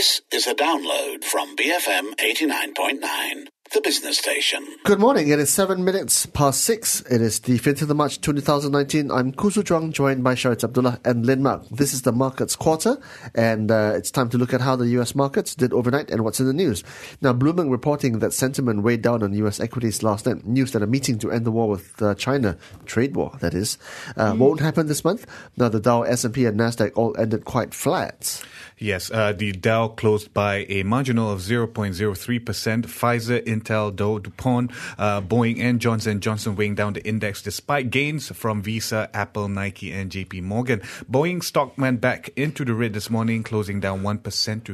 This is a download from BFM 89.9, the business station. Good morning. It is 7 minutes past 6. It is the 5th of March 2019. I'm Kusu Zhuang, joined by Sharit Abdullah and Lin Mark. This is the markets quarter, and it's time to look at how the US markets did overnight and what's in the news. Now, Bloomberg reporting that sentiment weighed down on US equities last night. News that a meeting to end the war with China, trade war, that is, won't happen this month. Now, the Dow, S&P and Nasdaq all ended quite flat. Yes, the Dow closed by a marginal of 0.03%. Pfizer, Intel, Dow, DuPont, Boeing and Johnson & Johnson weighing down the index despite gains from Visa, Apple, Nike and JP Morgan. Boeing stock went back into the red this morning, closing down 1% to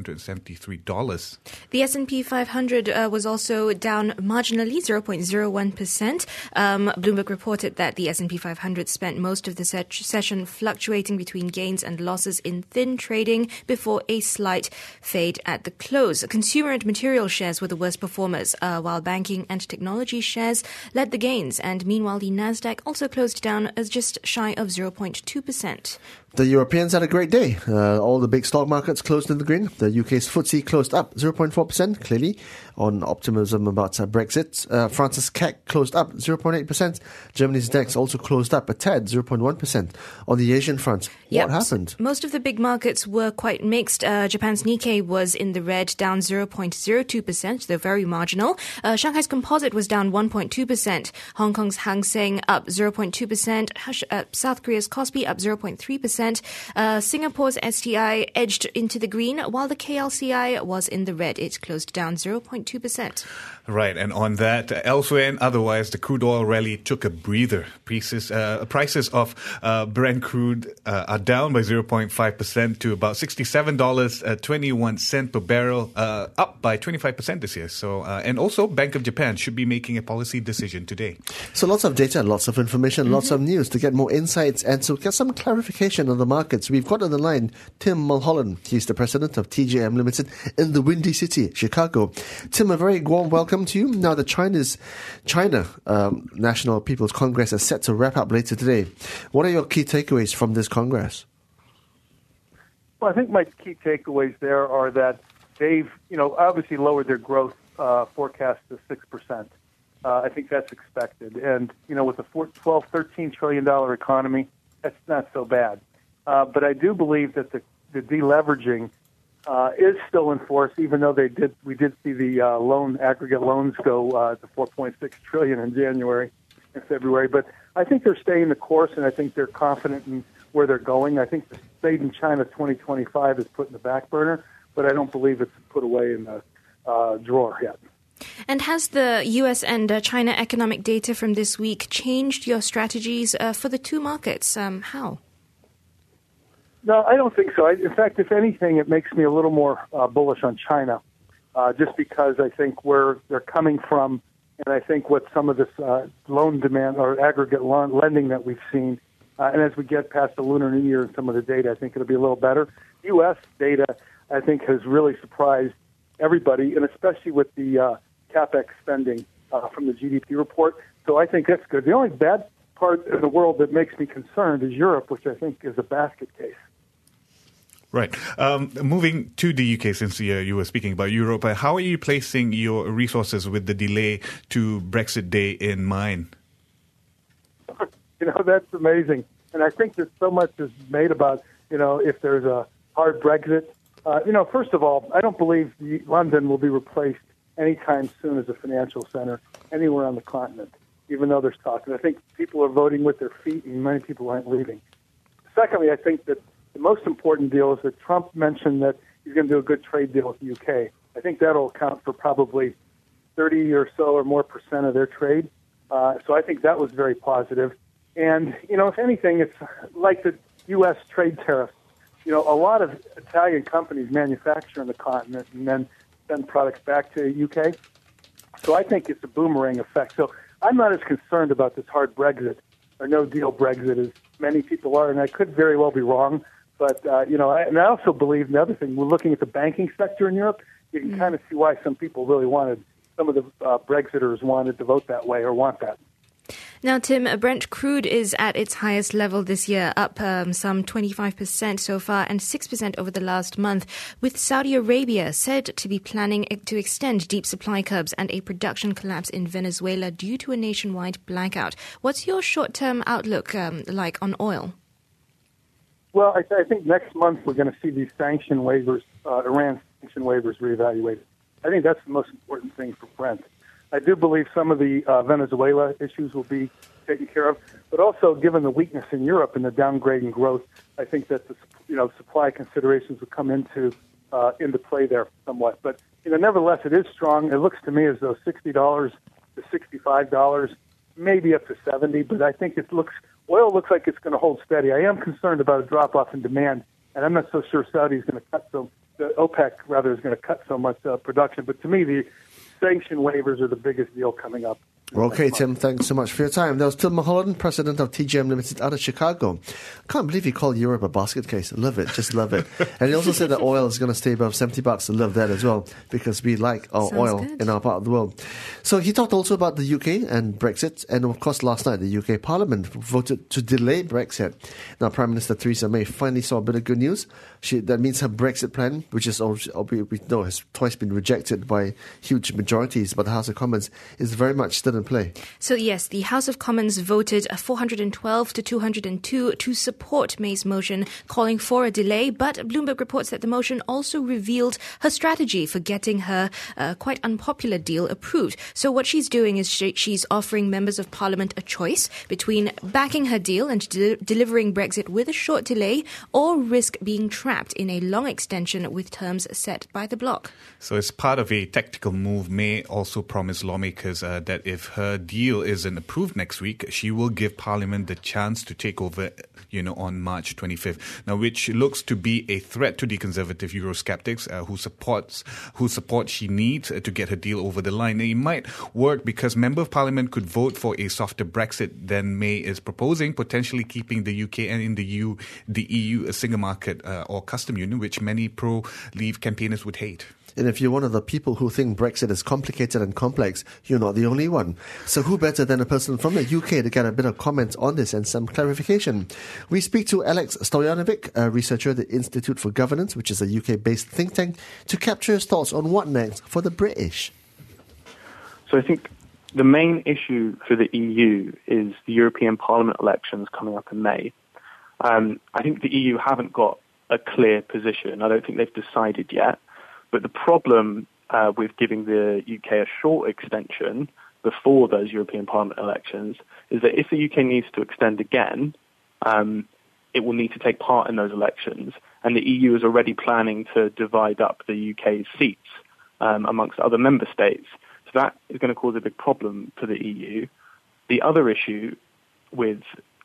$373. The S&P 500 was also down marginally, 0.01%. Bloomberg reported that the S&P 500 spent most of the session fluctuating between gains and losses in thin trading before a slight fade at the close. Consumer and material shares were the worst performers, while banking and technology shares led the gains. And meanwhile, the Nasdaq also closed down as just shy of 0.2%. The Europeans had a great day. All the big stock markets closed in the green. The UK's FTSE closed up 0.4%, clearly, on optimism about Brexit. France's CAC closed up 0.8%. Germany's DAX also closed up a tad, 0.1%. On the Asian front, what happened? Most of the big markets were quite mixed. Japan's Nikkei was in the red, down 0.02%, though very marginal. Shanghai's Composite was down 1.2%. Hong Kong's Hang Seng up 0.2%. South Korea's Kospi up 0.3%. Singapore's STI edged into the green, while the KLCI was in the red. It closed down 0.2%. Right, and on that, elsewhere and otherwise, the crude oil rally took a breather. Prices of Brent crude are down by 0.5% to about $67.21 per barrel, up by 25% this year. So, and also, Bank of Japan should be making a policy decision today. So lots of data, lots of information, lots of news to get more insights and to get some clarification on the markets. We've got on the line Tim Mulholland. He's the president of TJM Limited in the Windy City, Chicago. Tim, a very warm welcome to you. Now, the China National People's Congress is set to wrap up later today. What are your key takeaways from this Congress? Well, I think my key takeaways there are that they've, obviously lowered their growth forecast to 6%. I think that's expected. And, with a $13 trillion economy, that's not so bad. But I do believe that the deleveraging is still in force, even though we did see the aggregate loans go to $4.6 trillion in January and February. But I think they're staying the course, and I think they're confident in where they're going. I think the State in China 2025 is put in the back burner, but I don't believe it's put away in the drawer yet. And has the U.S. and China economic data from this week changed your strategies for the two markets? How? No, I don't think so. In fact, if anything, it makes me a little more bullish on China, just because I think where they're coming from, and I think what some of this loan demand or aggregate lending that we've seen, and as we get past the Lunar New Year and some of the data, I think it'll be a little better. U.S. data, I think, has really surprised everybody, and especially with the CapEx spending from the GDP report. So I think that's good. The only bad part of the world that makes me concerned is Europe, which I think is a basket case. Right. Moving to the UK, since you were speaking about Europe, how are you placing your resources with the delay to Brexit Day in mind? That's amazing. And I think that so much is made about, if there's a hard Brexit. First of all, I don't believe London will be replaced anytime soon as a financial center anywhere on the continent, even though there's talk. And I think people are voting with their feet and many people aren't leaving. Secondly, I think that the most important deal is that Trump mentioned that he's going to do a good trade deal with the UK. I think that'll account for probably 30 or so or more percent of their trade. So I think that was very positive. And, if anything, it's like the U.S. trade tariffs. A lot of Italian companies manufacture on the continent and then send products back to the UK. So I think it's a boomerang effect. So I'm not as concerned about this hard Brexit or no-deal Brexit as many people are, and I could very well be wrong. But, I also believe the other thing, we're looking at the banking sector in Europe. You can kind of see why some people really some of the Brexiters wanted to vote that way or want that. Now, Tim, Brent crude is at its highest level this year, up some 25% so far and 6% over the last month, with Saudi Arabia said to be planning to extend deep supply curbs and a production collapse in Venezuela due to a nationwide blackout. What's your short-term outlook like on oil? Well, I think next month we're going to see these sanction waivers, Iran sanction waivers reevaluated. I think that's the most important thing for Brent. I do believe some of the Venezuela issues will be taken care of, but also given the weakness in Europe and the downgrading growth, I think that the supply considerations will come into play there somewhat. But nevertheless, it is strong. It looks to me as though $60 to $65, maybe up to $70. But I think oil looks like it's going to hold steady. I am concerned about a drop off in demand, and I'm not so sure Saudi is going to OPEC rather is going to cut so much production. But to me, the sanction waivers are the biggest deal coming up. Okay, Tim, thanks so much for your time. That was Tim Mulholland, president of TGM Limited out of Chicago. Can't believe he called Europe a basket case. Love it, just love it. And he also said that oil is going to stay above $70. I love that as well, because we like our oil in our part of the world. So he talked also about the UK and Brexit. And of course, last night, the UK Parliament voted to delay Brexit. Now, Prime Minister Theresa May finally saw a bit of good news. That means her Brexit plan, which is we know has twice been rejected by huge majorities by the House of Commons, is very much still in play. So yes, the House of Commons voted 412 to 202 to support May's motion calling for a delay, but Bloomberg reports that the motion also revealed her strategy for getting her quite unpopular deal approved. So what she's doing is she's offering members of Parliament a choice between backing her deal and delivering Brexit with a short delay or risk being trapped in a long extension with terms set by the bloc. So as part of a tactical move, May also promised lawmakers that if her deal isn't approved next week, she will give Parliament the chance to take over, on March 25th. Now, which looks to be a threat to the conservative Eurosceptics whose support she needs to get her deal over the line. It might work because Member of Parliament could vote for a softer Brexit than May is proposing, potentially keeping the UK and in the EU a single market or custom union, which many pro-Leave campaigners would hate. And if you're one of the people who think Brexit is complicated and complex, you're not the only one. So who better than a person from the UK to get a bit of comment on this and some clarification? We speak to Alex Stojanovic, a researcher at the Institute for Governance, which is a UK-based think tank, to capture his thoughts on what next for the British. So I think the main issue for the EU is the European Parliament elections coming up in May. I think the EU haven't got a clear position. I don't think they've decided yet. But the problem with giving the UK a short extension before those European Parliament elections is that if the UK needs to extend again, it will need to take part in those elections. And the EU is already planning to divide up the UK's seats amongst other member states. So that is going to cause a big problem for the EU. The other issue with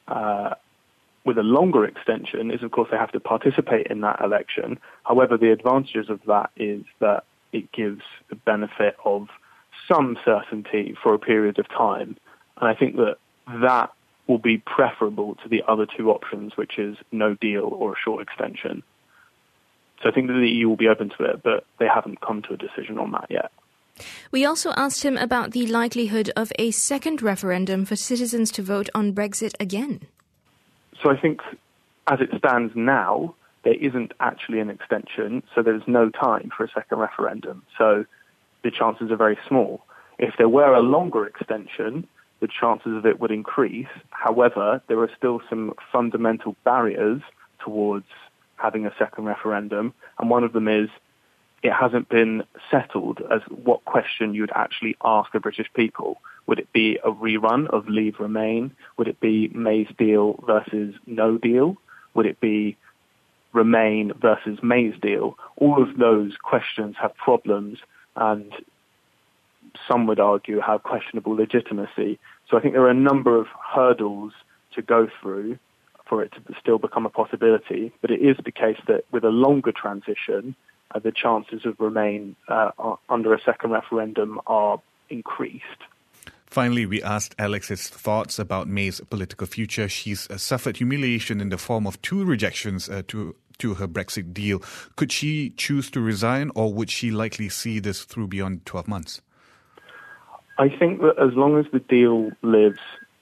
a longer extension is, of course, they have to participate in that election. However, the advantages of that is that it gives the benefit of some certainty for a period of time. And I think that will be preferable to the other two options, which is no deal or a short extension. So I think that the EU will be open to it, but they haven't come to a decision on that yet. We also asked him about the likelihood of a second referendum for citizens to vote on Brexit again. So I think as it stands now, there isn't actually an extension, so there's no time for a second referendum. So the chances are very small. If there were a longer extension, the chances of it would increase. However, there are still some fundamental barriers towards having a second referendum, and one of them is it hasn't been settled as what question you would actually ask the British people. Would it be a rerun of Leave Remain? Would it be May's deal versus no deal? Would it be Remain versus May's deal? All of those questions have problems and some would argue have questionable legitimacy. So I think there are a number of hurdles to go through for it to still become a possibility. But it is the case that with a longer transition, the chances of Remain under a second referendum are increased. Finally, we asked Alex his thoughts about May's political future. She's suffered humiliation in the form of 2 rejections to her Brexit deal. Could she choose to resign, or would she likely see this through beyond 12 months? I think that as long as the deal lives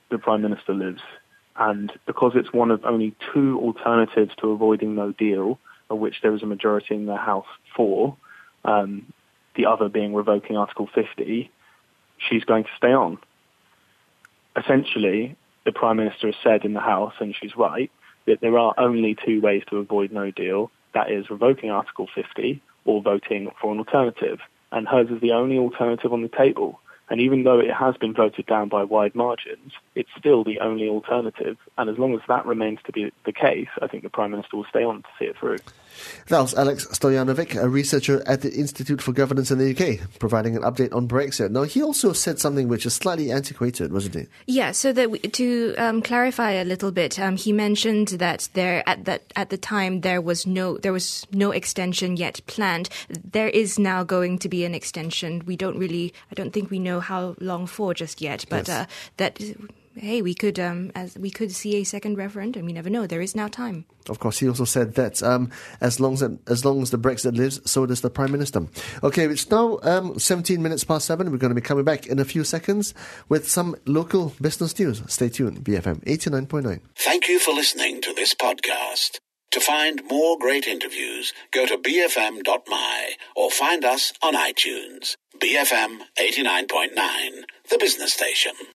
the Prime Minister lives. And because it's one of only two alternatives to avoiding no deal, of which there is a majority in the House for, the other being revoking Article 50, she's going to stay on. Essentially, the Prime Minister has said in the House, and she's right, that there are only two ways to avoid no deal. That is revoking Article 50 or voting for an alternative. And hers is the only alternative on the table. And even though it has been voted down by wide margins, it's still the only alternative. And as long as that remains to be the case, I think the Prime Minister will stay on to see it through. That was Alex Stojanovic, a researcher at the Institute for Governance in the UK, providing an update on Brexit. Now, he also said something which is slightly antiquated, wasn't it? Yeah, so that to clarify a little bit, he mentioned that at the time there was no extension yet planned. There is now going to be an extension. I don't think we know how long for just yet, but yes. Hey, we could see a second referendum. You never know. There is now time. Of course, he also said that as long as the Brexit lives, so does the Prime Minister. Okay, it's now 17 minutes past 7. We're going to be coming back in a few seconds with some local business news. Stay tuned. BFM 89.9. Thank you for listening to this podcast. To find more great interviews, go to bfm.my or find us on iTunes. BFM 89.9, the business station.